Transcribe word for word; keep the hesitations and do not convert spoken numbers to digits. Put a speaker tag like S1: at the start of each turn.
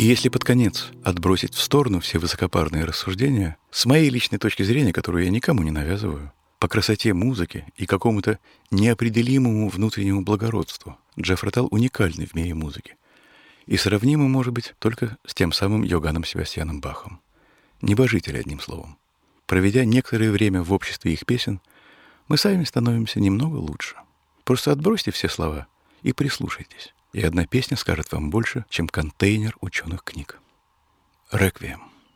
S1: если под конец отбросить в сторону все высокопарные рассуждения, с моей личной точки зрения, которую я никому не навязываю, по красоте музыки и какому-то неопределимому внутреннему благородству, Джефф Ротал уникальный в мире музыки. И сравнимый, может быть, только с тем самым Йоганном Себастьяном Бахом. Небожители, одним словом. Проведя некоторое время в обществе их песен, мы сами становимся немного лучше. Просто отбросьте все слова и прислушайтесь. И одна песня скажет вам больше, чем контейнер ученых книг. Реквием.